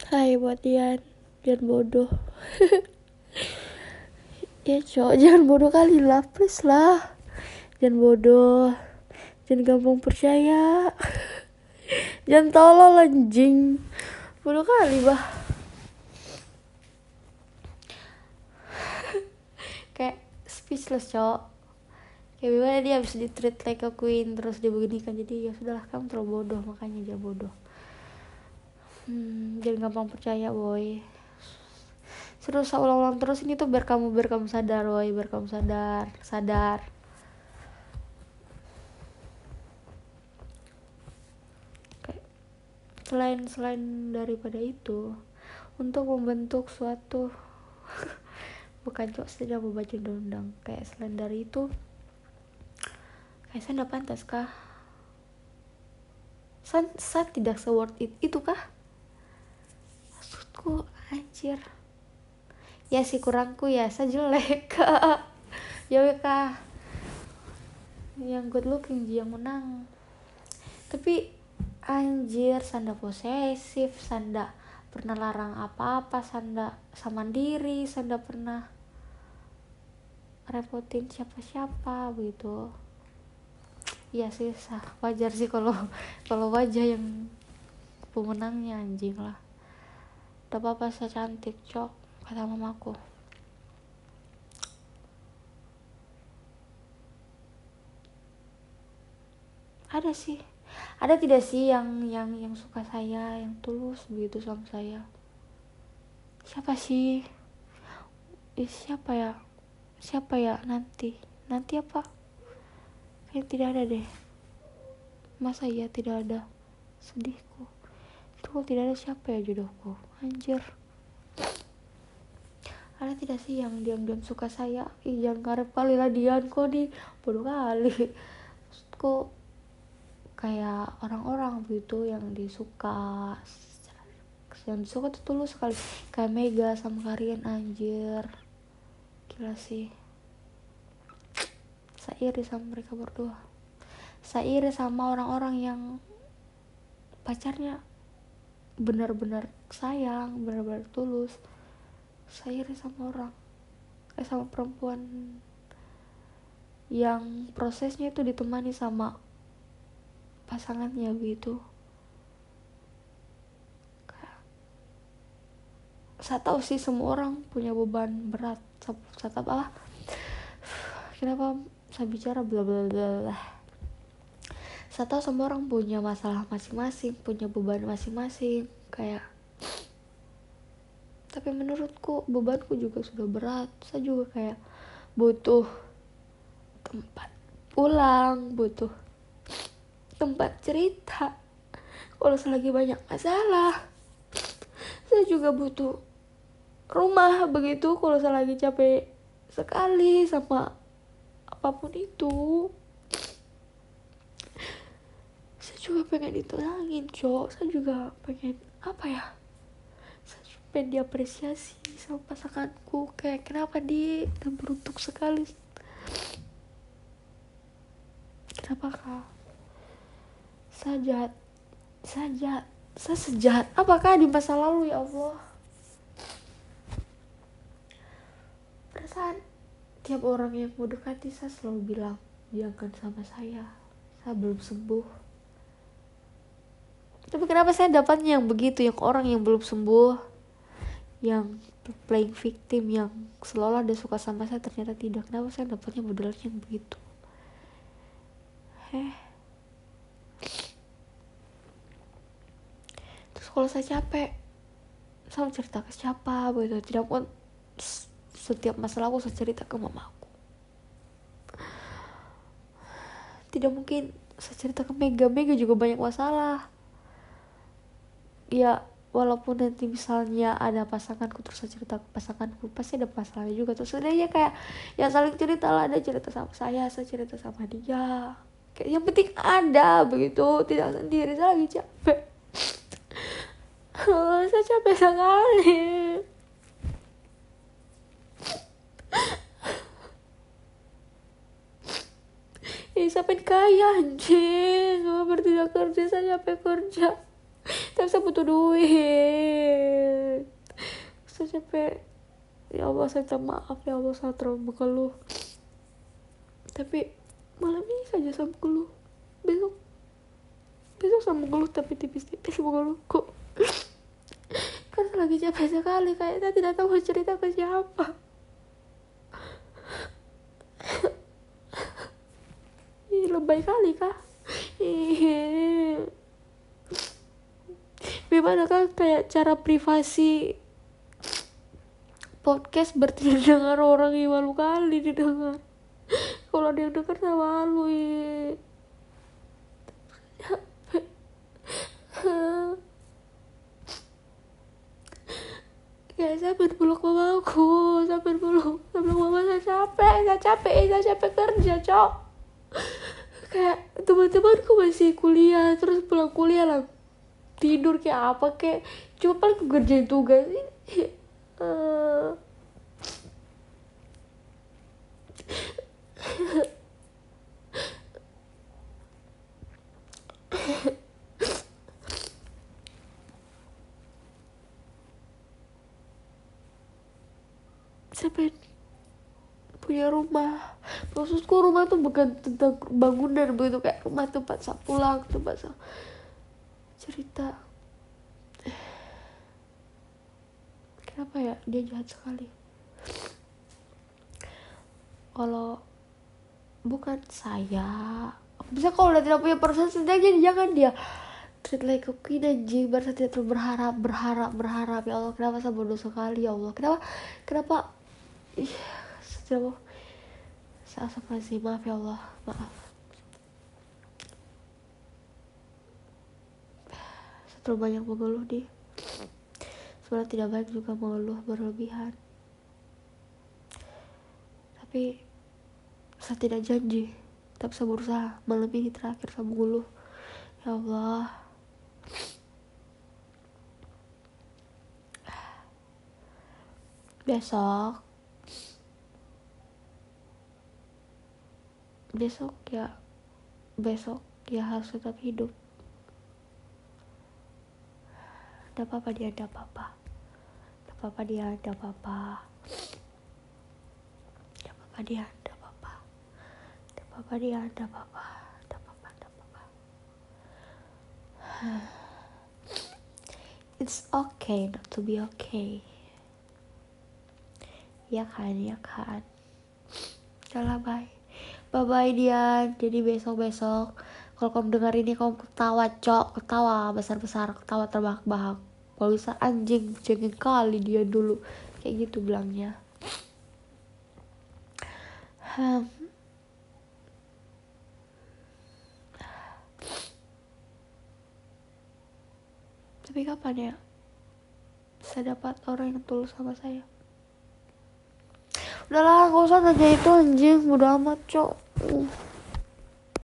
Hai buat Dian, jangan bodoh. Ya cowok, jangan bodoh kali lah, please lah. Jangan bodoh, jangan gampang percaya. Jangan tolol anjing. Bodoh kali bah. Kayak speechless cowok. Kayak gimana dia habis di treat like a queen, terus dia begini kan. Jadi ya sudahlah, kamu terlalu bodoh, makanya jangan bodoh. Jangan gampang percaya boy. Terus ulang-ulang terus ini tuh biar kamu sadar boy, biar kamu sadar. Kayak selain daripada itu, untuk membentuk suatu bukan cok sedang membaca undang-undang, kayak selain dari itu, kayak saya tidak pantas kah? Saya tidak se-worth itu kah? Maksudku anjir. Ya si kurangku ya, saya jelek kah? Ya kah? Yang good looking yang menang. Tapi anjir, sanda posesif, sanda pernah larang apa-apa, sanda sama diri, sanda pernah repotin siapa-siapa begitu. Iya sih, wajar sih kalau wajah yang pemenangnya anjing lah. Gak apa-apa, saya cantik cok, kata mamaku. Ada tidak sih yang suka saya, yang tulus begitu sama saya? Siapa sih? Siapa ya nanti apa? Kayak tidak ada deh. Masa iya tidak ada? Sedihku. Itu kalau tidak ada siapa ya jodohku? Anjir. Ada tidak sih yang diam-diam suka saya? Jangan ngarep kali lah Dian, kok di bodoh kali. Maksudku kayak orang-orang begitu yang disuka tuh tulus sekali, kayak Mega sama Karian, anjir gila sih. Saya iri sama mereka berdua. Saya iri sama orang-orang yang pacarnya benar-benar sayang, benar-benar tulus. Saya iri sama sama perempuan yang prosesnya itu ditemani sama pasangannya begitu. Saya tahu sih semua orang punya beban berat. Saya tahu lah. Kenapa saya bicara bla bla bla. Saya tahu semua orang punya masalah masing-masing, punya beban masing-masing. Kayak, tapi menurutku bebanku juga sudah berat. Saya juga kayak butuh tempat pulang, butuh tempat cerita. Kalau saya lagi banyak masalah, saya juga butuh rumah begitu. Kalau saya lagi capek sekali sama apapun itu, saya juga pengen ditenangin cok. Saya juga pengen saya pengen diapresiasi sama pasanganku. Kayak kenapa dia beruntung sekali, kenapa kah saya sejahat apakah di masa lalu ya Allah? Perasaan tiap orang yang mau dekati saya selalu bilang jangan sama saya belum sembuh. Tapi kenapa saya dapatnya yang begitu, yang orang yang belum sembuh, yang playing victim, yang seolah dia suka sama saya ternyata tidak. Kenapa saya dapatnya modelnya yang begitu? Terus kalau saya capek, saya cerita ke siapa begitu? Tidak pun setiap masalah aku saya cerita ke mamaku. Tidak mungkin saya cerita ke Mega juga banyak masalah. Ya walaupun nanti misalnya ada pasanganku, terus saya cerita ke pasanganku, pasti ada masalahnya juga. Terus sebenarnya kayak ya saling cerita lah, ada cerita sama saya cerita sama dia. Kayak yang penting ada begitu, tidak sendiri. Saya lagi capek. Saya capek sekali. Saya pengen kaya anjing, berarti tidak kerja, saya capek kerja, tapi saya butuh duit. saya capek. Ya Allah, saya minta maaf ya Allah, saya terlalu mengeluh. Tapi malam ini saja saya mengeluh. Besok saya mengeluh, tapi tipis-tipis mengeluh kok. Karena lagi capek sekali, kayak saya tidak tahu cerita ke siapa. Ih, lebay kali kah? Gimana kan kayak cara privasi podcast berdengar orang yang malu kali didengar. Kalau ada yang denger sama malu. Kayak saya berpeluk mamaku, saya berpeluk mama, saya capek kerja, cok. Kayak teman-temanku masih kuliah, terus pulang kuliah lah tidur kayak apa, kayak cuma paling kerjain tugas ini. Saya pengen punya rumah. Maksudku rumah tuh bukan tentang bangunan begitu, kayak rumah tempat saya pulang, tempat saya cerita. Kenapa ya dia jahat sekali? Kalau bukan saya, bisa kalau udah tidak punya perasaan sedangnya, jangan dia treat like a queen anjing. Baru saya tidak berharap. Ya Allah, kenapa saya bodoh sekali, ya Allah. Kenapa saya masih, maaf ya Allah, maaf. Saya terlalu banyak mengeluh nih. Sebenarnya tidak baik juga mengeluh berlebihan, tapi saya tidak janji, tapi saya berusaha. Malam ini terakhir saya mengeluh. Ya Allah, besok ya harus tetap hidup. Tidak apa-apa dia, tidak apa-apa dia, tidak apa-apa dia, tidak apa-apa dia, tidak apa-apa. It's okay not to be okay. Ya kan. Udah lah, bye Dian. Jadi besok kalau kamu dengar ini, kamu ketawa besar-besar, ketawa terbahak-bahak. Kalau bisa anjing cengeng kali dia dulu, kayak gitu bilangnya. Tapi kapan ya saya dapat orang yang tulus sama saya? Udahlah, gak usah nanya itu anjing, bodo amat, cok.